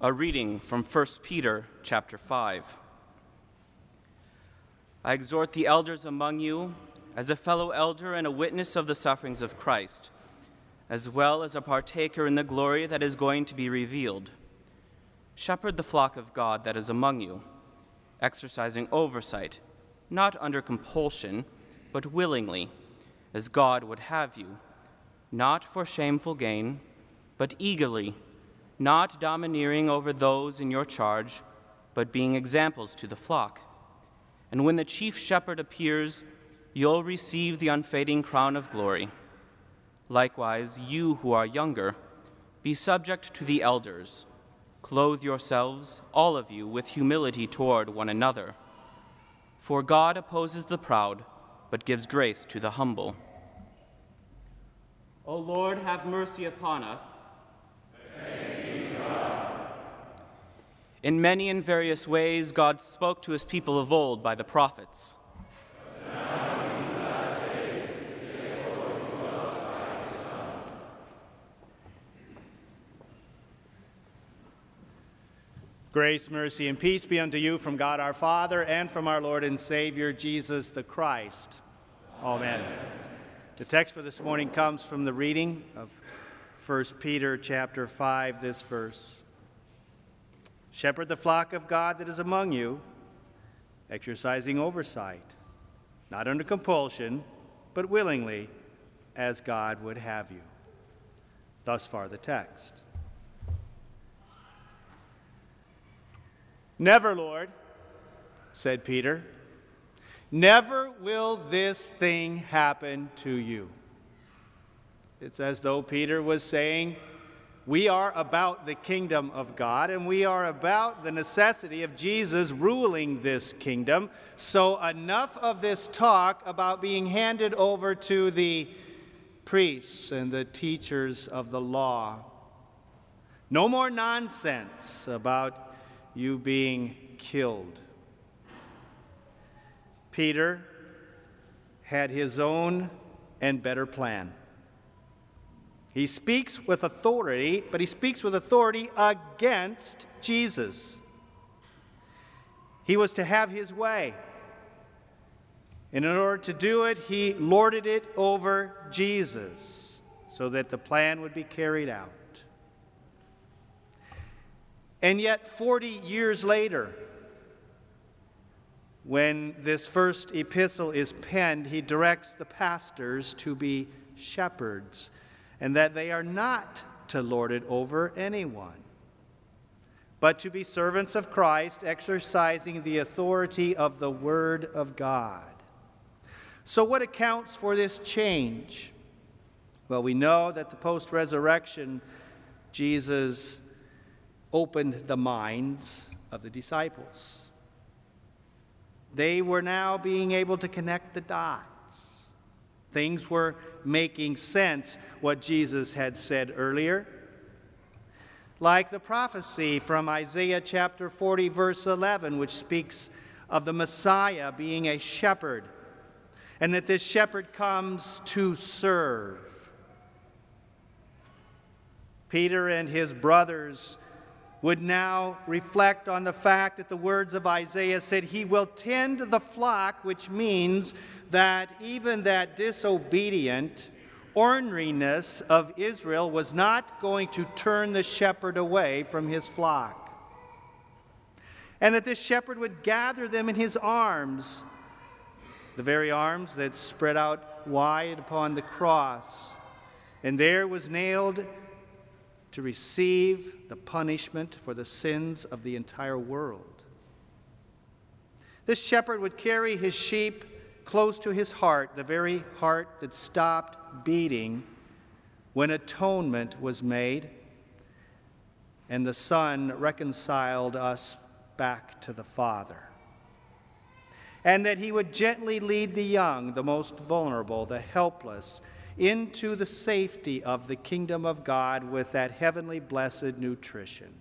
A reading from 1 Peter chapter 5. I exhort the elders among you, as a fellow elder and a witness of the sufferings of Christ, as well as a partaker in the glory that is going to be revealed. Shepherd the flock of God that is among you, exercising oversight, not under compulsion, but willingly, as God would have you, not for shameful gain, but eagerly, not domineering over those in your charge, but being examples to the flock. And when the chief shepherd appears, you'll receive the unfading crown of glory. Likewise, you who are younger, be subject to the elders. Clothe yourselves, all of you, with humility toward one another. For God opposes the proud, but gives grace to the humble. O Lord, have mercy upon us. In many and various ways, God spoke to his people of old by the prophets. Grace, mercy, and peace be unto you from God our Father and from our Lord and Savior, Jesus the Christ. Amen. The text for this morning comes from the reading of 1 Peter chapter 5, this verse. Shepherd the flock of God that is among you, exercising oversight, not under compulsion, but willingly, as God would have you. Thus far the text. Never, Lord, said Peter, never will this thing happen to you. It's as though Peter was saying, we are about the kingdom of God, and we are about the necessity of Jesus ruling this kingdom. So enough of this talk about being handed over to the priests and the teachers of the law. No more nonsense about you being killed. Peter had his own and better plan. He speaks with authority, but he speaks with authority against Jesus. He was to have his way. And in order to do it, he lorded it over Jesus so that the plan would be carried out. And yet 40 years later, when this first epistle is penned, he directs the pastors to be shepherds, and that they are not to lord it over anyone, but to be servants of Christ, exercising the authority of the Word of God. So what accounts for this change? Well, we know that the post-resurrection, Jesus opened the minds of the disciples. They were now being able to connect the dots. Things were making sense, what Jesus had said earlier. Like the prophecy from Isaiah chapter 40, verse 11, which speaks of the Messiah being a shepherd, and that this shepherd comes to serve. Peter and his brothers would now reflect on the fact that the words of Isaiah said, he will tend the flock, which means that even that disobedient orneriness of Israel was not going to turn the shepherd away from his flock. And that this shepherd would gather them in his arms, the very arms that spread out wide upon the cross. And there was nailed to receive the punishment for the sins of the entire world. This shepherd would carry his sheep close to his heart, the very heart that stopped beating when atonement was made and the Son reconciled us back to the Father. And that he would gently lead the young, the most vulnerable, the helpless, into the safety of the kingdom of God with that heavenly blessed nutrition.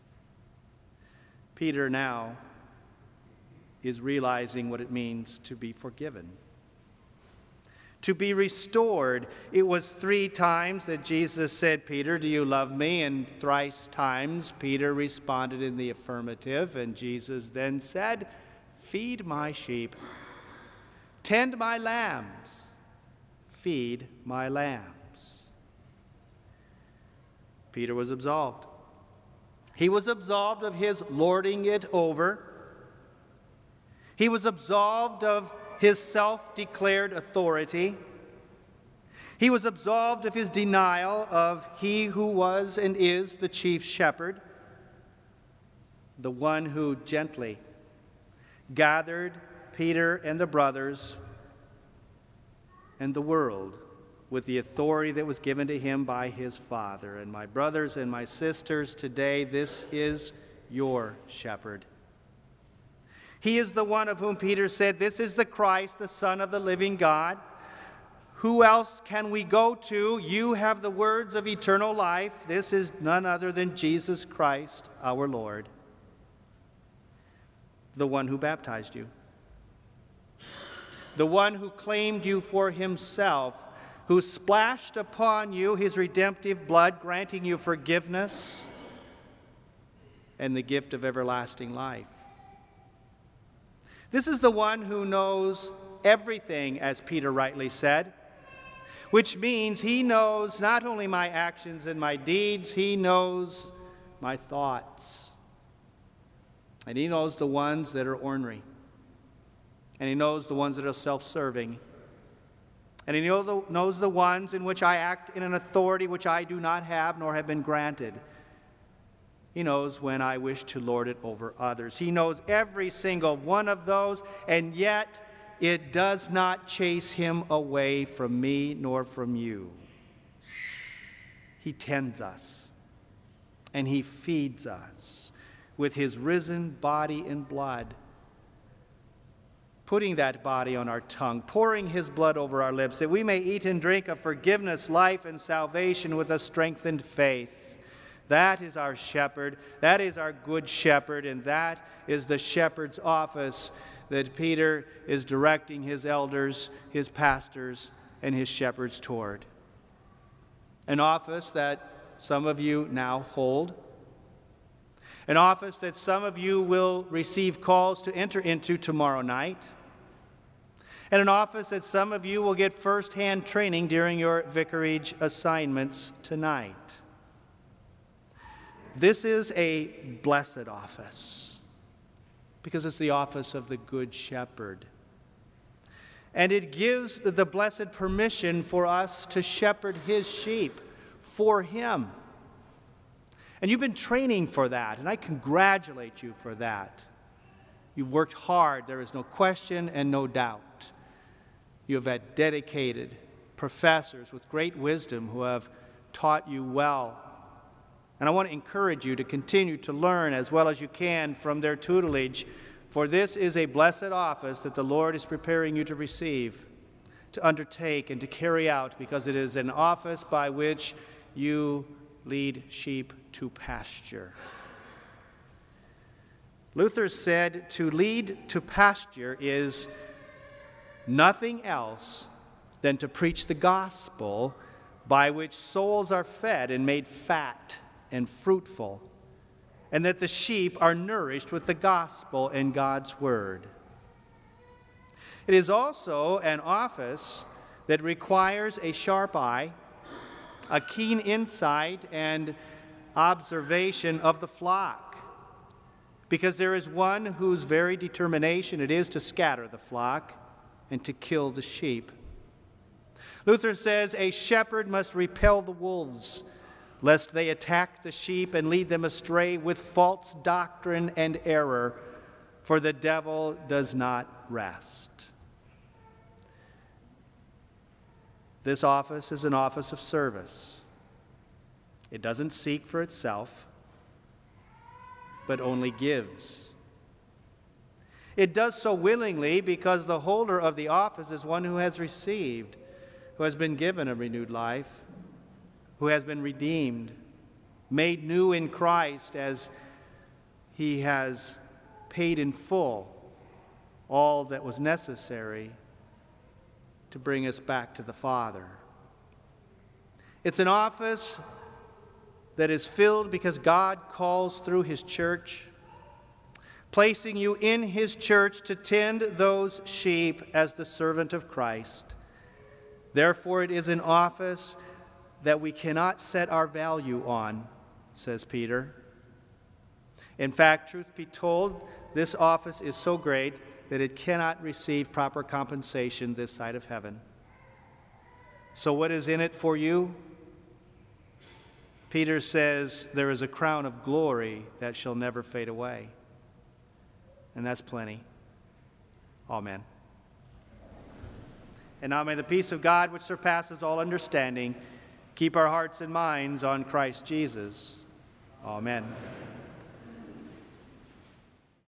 Peter now is realizing what it means to be forgiven. to be restored. It was 3 times that Jesus said, "Peter, do you love me?" And thrice times Peter responded in the affirmative. And Jesus then said, "Feed my sheep, tend my lambs, feed my lambs." Peter was absolved. He was absolved of his lording it over. He was absolved of his self-declared authority. He was absolved of his denial of he who was and is the chief shepherd, the one who gently gathered Peter and the brothers and the world with the authority that was given to him by his Father. And my brothers and my sisters, today this is your shepherd. He is the one of whom Peter said, "This is the Christ, the Son of the living God. Who else can we go to? You have the words of eternal life." This is none other than Jesus Christ, our Lord, the one who baptized you, the one who claimed you for himself, who splashed upon you his redemptive blood, granting you forgiveness and the gift of everlasting life. This is the one who knows everything, as Peter rightly said, which means he knows not only my actions and my deeds, he knows my thoughts. And he knows the ones that are ornery. And he knows the ones that are self-serving. And he knows the ones in which I act in an authority which I do not have nor have been granted. He knows when I wish to lord it over others. He knows every single one of those, and yet it does not chase him away from me nor from you. He tends us, and he feeds us with his risen body and blood, putting that body on our tongue, pouring his blood over our lips, that we may eat and drink of forgiveness, life, and salvation with a strengthened faith. That is our shepherd, that is our good shepherd, and that is the shepherd's office that Peter is directing his elders, his pastors, and his shepherds toward. An office that some of you now hold, an office that some of you will receive calls to enter into tomorrow night, and an office that some of you will get first-hand training during your vicarage assignments tonight. This is a blessed office because it's the office of the Good Shepherd. And it gives the blessed permission for us to shepherd his sheep for him. And you've been training for that, and I congratulate you for that. You've worked hard, there is no question and no doubt. You have had dedicated professors with great wisdom who have taught you well. And I want to encourage you to continue to learn as well as you can from their tutelage, for this is a blessed office that the Lord is preparing you to receive, to undertake, and to carry out, because it is an office by which you lead sheep to pasture. Luther said to lead to pasture is nothing else than to preach the gospel by which souls are fed and made fat and fruitful, and that the sheep are nourished with the gospel and God's word. It is also an office that requires a sharp eye, a keen insight and observation of the flock, because there is one whose very determination it is to scatter the flock and to kill the sheep. Luther says a shepherd must repel the wolves, lest they attack the sheep and lead them astray with false doctrine and error, for the devil does not rest. This office is an office of service. It doesn't seek for itself, but only gives. It does so willingly because the holder of the office is one who has received, who has been given a renewed life, who has been redeemed, made new in Christ as he has paid in full all that was necessary to bring us back to the Father. It's an office that is filled because God calls through his church, placing you in his church to tend those sheep as the servant of Christ. Therefore, it is an office that we cannot set our value on, says Peter. In fact, truth be told, this office is so great that it cannot receive proper compensation this side of heaven. So what is in it for you? Peter says there is a crown of glory that shall never fade away. And that's plenty. Amen. And now may the peace of God, which surpasses all understanding, keep our hearts and minds on Christ Jesus. Amen.